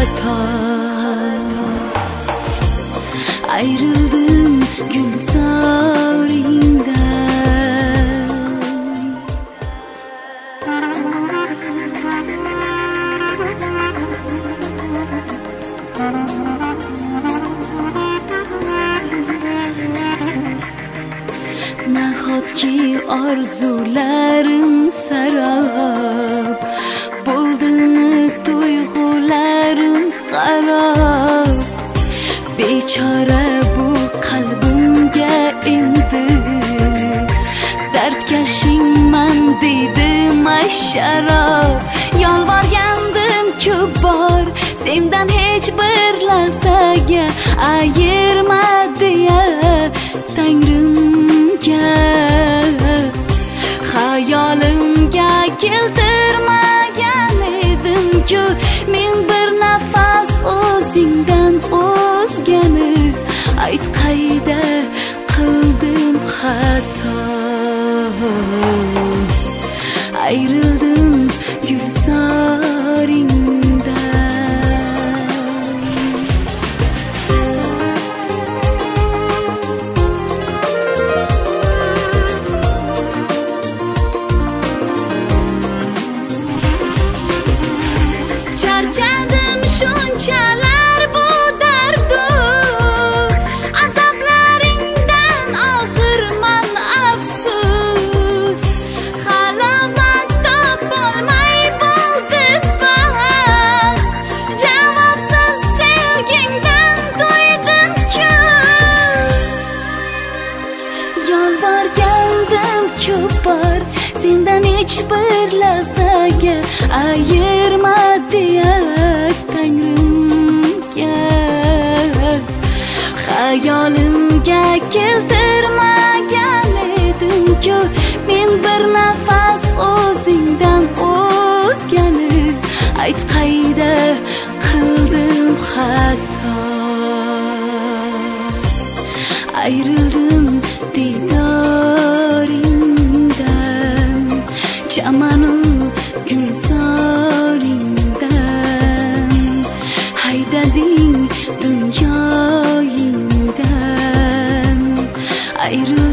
xato. Ayrıldım gülzaringdan. Nahotki orzularim sarob, bo'ldimi tuyg'ularim xarob. Bechora bu qalbimga endi dardkashingman deydi masharob. Yolvorgandim ko'p bor sendan hech bir lahzaga ayirma deya Tangrimga. Xayolimga keltirmagan edim-ku men bir nafas o'zingdan o'zgani. Ayt qayda qildim xato. Ayrıldım gülzaringdan. Charchadim shunchalar bu dardu, azoblaringdan oxirman afsus. Halovat topolmay bo'ldi bas, javobsiz sevgingdan to'ydim-ku. Yolvorgandim ko'p bor sendan hech bir lahzaga ayirma deya Tangrimga. Xayolimga keltirmagan edim-ku men bir nafas o'zingdan o'zgani. Ayt qayda qildim xato. Ayrıldım diydoringdan, chamanu gulzoringdan. Haydading dunyoyingdan. Ayrıldım